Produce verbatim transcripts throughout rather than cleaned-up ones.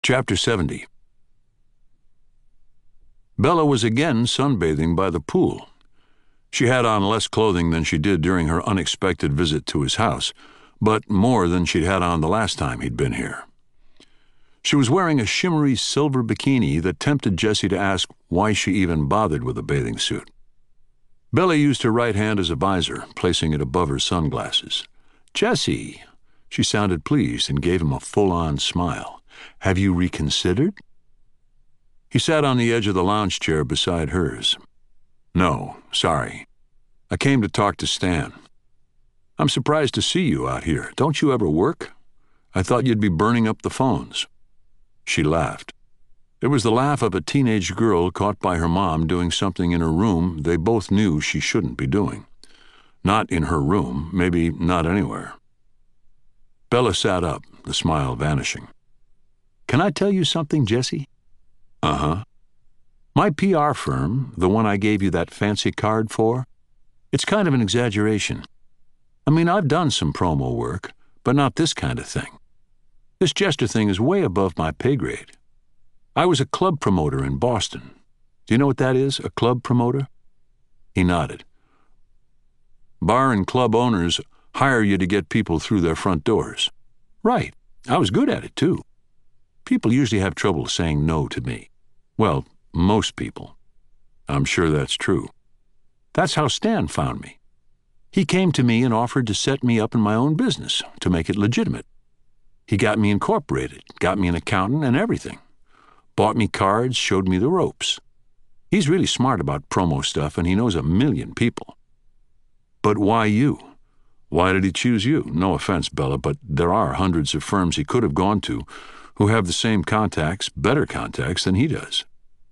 Chapter seventy. Bella was again sunbathing by the pool. She had on less clothing than she did during her unexpected visit to his house, but more than she'd had on the last time he'd been here. She was wearing a shimmery silver bikini that tempted Jessie to ask why she even bothered with a bathing suit. Bella used her right hand as a visor, placing it above her sunglasses. "Jessie," she sounded pleased and gave him a full-on smile. "Have you reconsidered?" He sat on the edge of the lounge chair beside hers. "No, sorry. I came to talk to Stan. I'm surprised to see you out here. Don't you ever work? I thought you'd be burning up the phones." She laughed. It was the laugh of a teenage girl caught by her mom doing something in her room they both knew she shouldn't be doing. Not in her room, maybe not anywhere. Bella sat up, the smile vanishing. "Can I tell you something, Jessie?" "Uh-huh." "My P R firm, the one I gave you that fancy card for, it's kind of an exaggeration. I mean, I've done some promo work, but not this kind of thing. This Jester thing is way above my pay grade. I was a club promoter in Boston. Do you know what that is, a club promoter?" He nodded. "Bar and club owners hire you to get people through their front doors." "Right. I was good at it, too. People usually have trouble saying no to me. Well, most people. I'm sure that's true. That's how Stan found me. He came to me and offered to set me up in my own business, to make it legitimate. He got me incorporated, got me an accountant and everything. Bought me cards, showed me the ropes. He's really smart about promo stuff, and he knows a million people." "But why you? Why did he choose you? No offense, Bella, but there are hundreds of firms he could have gone to who have the same contacts, better contacts than he does."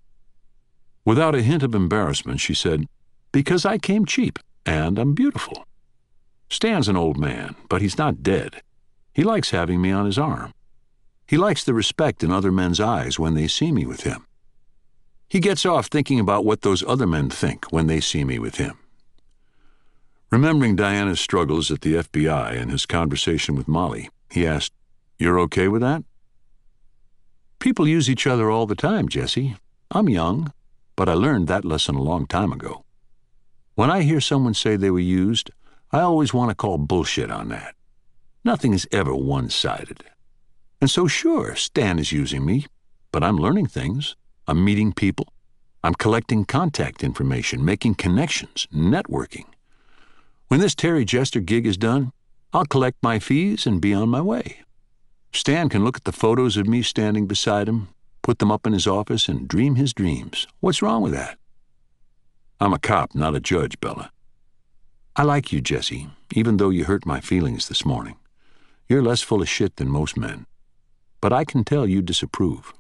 Without a hint of embarrassment, she said, "Because I came cheap, and I'm beautiful. Stan's an old man, but he's not dead. He likes having me on his arm. He likes the respect in other men's eyes when they see me with him. He gets off thinking about what those other men think when they see me with him." Remembering Diana's struggles at the F B I and his conversation with Molly, he asked, "You're okay with that?" "People use each other all the time, Jessie. I'm young, but I learned that lesson a long time ago. When I hear someone say they were used, I always want to call bullshit on that. Nothing is ever one-sided. And so sure, Stan is using me, but I'm learning things. I'm meeting people. I'm collecting contact information, making connections, networking. When this Terry Jester gig is done, I'll collect my fees and be on my way. Stan can look at the photos of me standing beside him, put them up in his office, and dream his dreams. What's wrong with that?" "I'm a cop, not a judge, Bella." "I like you, Jessie, even though you hurt my feelings this morning. You're less full of shit than most men. But I can tell you disapprove."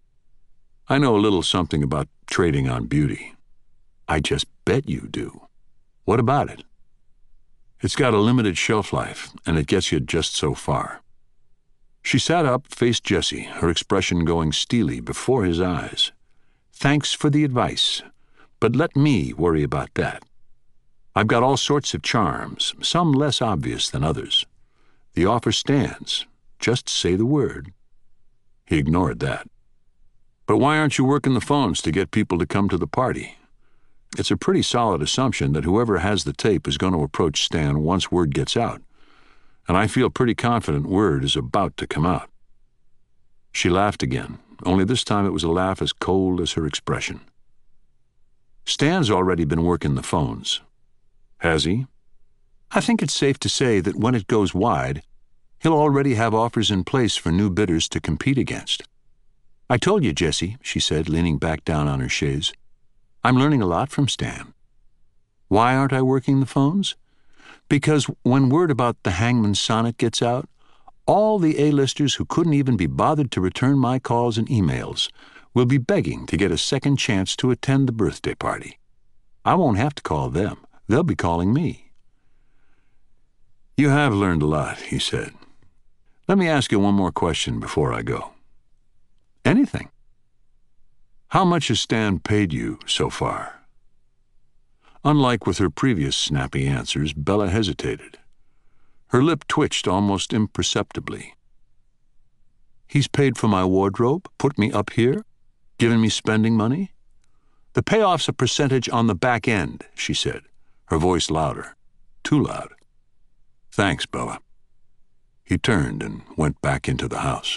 "I know a little something about trading on beauty." "I just bet you do. What about it?" "It's got a limited shelf life, and it gets you just so far." She sat up, faced Jessie, her expression going steely before his eyes. "Thanks for the advice, but let me worry about that. I've got all sorts of charms, some less obvious than others. The offer stands. Just say the word." He ignored that. "But why aren't you working the phones to get people to come to the party? It's a pretty solid assumption that whoever has the tape is going to approach Stan once word gets out. And I feel pretty confident word is about to come out." She laughed again, only this time it was a laugh as cold as her expression. "Stan's already been working the phones." "Has he?" "I think it's safe to say that when it goes wide, he'll already have offers in place for new bidders to compete against. I told you, Jessie," she said, leaning back down on her chaise. "I'm learning a lot from Stan. Why aren't I working the phones? Because when word about the Hangman's Sonnet gets out, all the A-listers who couldn't even be bothered to return my calls and emails will be begging to get a second chance to attend the birthday party. I won't have to call them. They'll be calling me." "You have learned a lot," he said. "Let me ask you one more question before I go." "Anything." "How much has Stan paid you so far?" Unlike with her previous snappy answers, Bella hesitated. Her lip twitched almost imperceptibly. He's paid for my wardrobe, put me up here, given me spending money. The payoff's a percentage on the back end, she said, her voice louder. Too loud. Thanks, Bella. He turned and went back into the house.